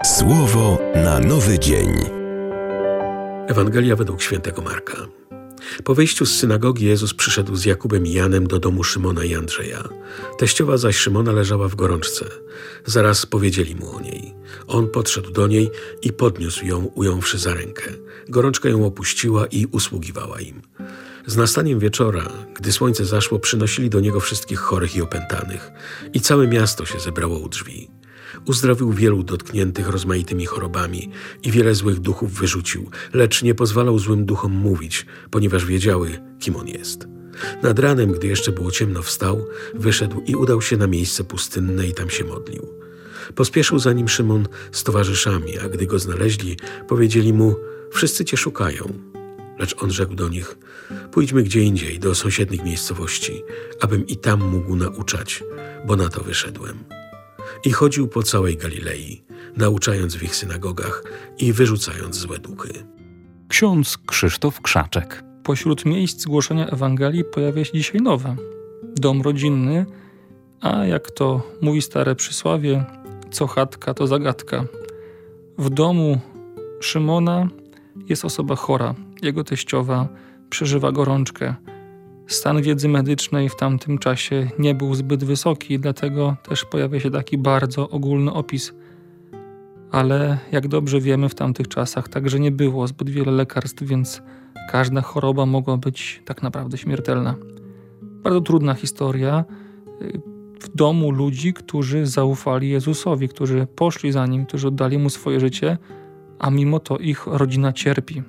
Słowo na nowy dzień. Ewangelia według świętego Marka. Po wyjściu z synagogi Jezus przyszedł z Jakubem i Janem do domu Szymona i Andrzeja. Teściowa zaś Szymona leżała w gorączce. Zaraz powiedzieli mu o niej. On podszedł do niej i podniósł ją, ująwszy za rękę. Gorączka ją opuściła i usługiwała im. Z nastaniem wieczora, gdy słońce zaszło, przynosili do niego wszystkich chorych i opętanych. I całe miasto się zebrało u drzwi. Uzdrowił wielu dotkniętych rozmaitymi chorobami i wiele złych duchów wyrzucił, lecz nie pozwalał złym duchom mówić, ponieważ wiedziały, kim on jest. Nad ranem, gdy jeszcze było ciemno, wstał, wyszedł i udał się na miejsce pustynne i tam się modlił. Pospieszył za nim Szymon z towarzyszami, a gdy go znaleźli, powiedzieli mu: wszyscy cię szukają. Lecz on rzekł do nich: pójdźmy gdzie indziej, do sąsiednich miejscowości, abym i tam mógł nauczać, bo na to wyszedłem. I chodził po całej Galilei, nauczając w ich synagogach i wyrzucając złe duchy. Ksiądz Krzysztof Krzaczek. Pośród miejsc głoszenia Ewangelii pojawia się dzisiaj nowe. Dom rodzinny, a jak to mówi stare przysłowie, co chatka, to zagadka. W domu Szymona jest osoba chora. Jego teściowa przeżywa gorączkę. Stan wiedzy medycznej w tamtym czasie nie był zbyt wysoki, dlatego też pojawia się taki bardzo ogólny opis. Ale jak dobrze wiemy, w tamtych czasach także nie było zbyt wiele lekarstw, więc każda choroba mogła być tak naprawdę śmiertelna. Bardzo trudna historia w domu ludzi, którzy zaufali Jezusowi, którzy poszli za Nim, którzy oddali Mu swoje życie, a mimo to ich rodzina cierpi.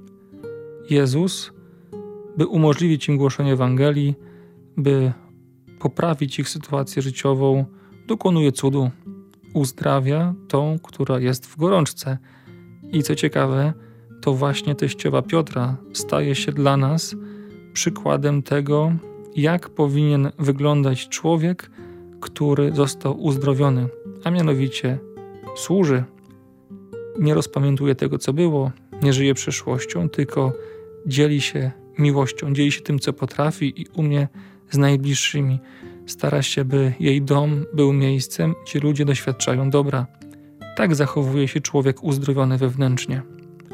Jezus, by umożliwić im głoszenie Ewangelii, by poprawić ich sytuację życiową, dokonuje cudu. Uzdrawia tą, która jest w gorączce. I co ciekawe, to właśnie teściowa Piotra staje się dla nas przykładem tego, jak powinien wyglądać człowiek, który został uzdrowiony, a mianowicie służy. Nie rozpamiętuje tego, co było, nie żyje przyszłością, tylko dzieli się miłością, dzieli się tym, co potrafi i umie z najbliższymi. Stara się, by jej dom był miejscem, gdzie ludzie doświadczają dobra. Tak zachowuje się człowiek uzdrowiony wewnętrznie.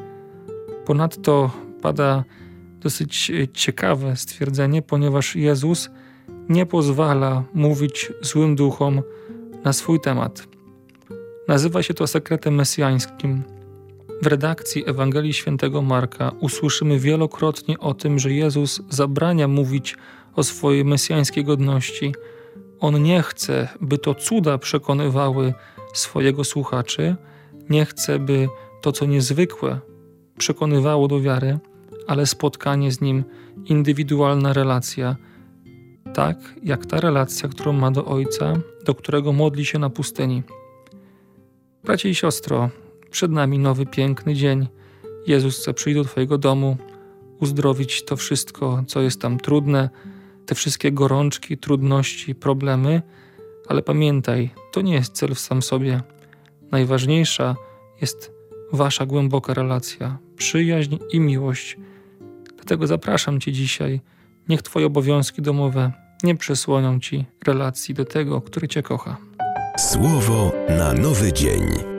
Ponadto pada dosyć ciekawe stwierdzenie, ponieważ Jezus nie pozwala mówić złym duchom na swój temat. Nazywa się to sekretem mesjańskim. W redakcji Ewangelii Świętego Marka usłyszymy wielokrotnie o tym, że Jezus zabrania mówić o swojej mesjańskiej godności. On nie chce, by to cuda przekonywały swojego słuchaczy, nie chce, by to, co niezwykłe, przekonywało do wiary, ale spotkanie z Nim, indywidualna relacja, tak jak ta relacja, którą ma do Ojca, do którego modli się na pustyni. Bracie i siostro, przed nami nowy, piękny dzień. Jezus chce przyjść do Twojego domu, uzdrowić to wszystko, co jest tam trudne, te wszystkie gorączki, trudności, problemy, ale pamiętaj, to nie jest cel w sam sobie. Najważniejsza jest Wasza głęboka relacja, przyjaźń i miłość. Dlatego zapraszam Cię dzisiaj, niech Twoje obowiązki domowe nie przesłonią Ci relacji do tego, który Cię kocha. Słowo na nowy dzień.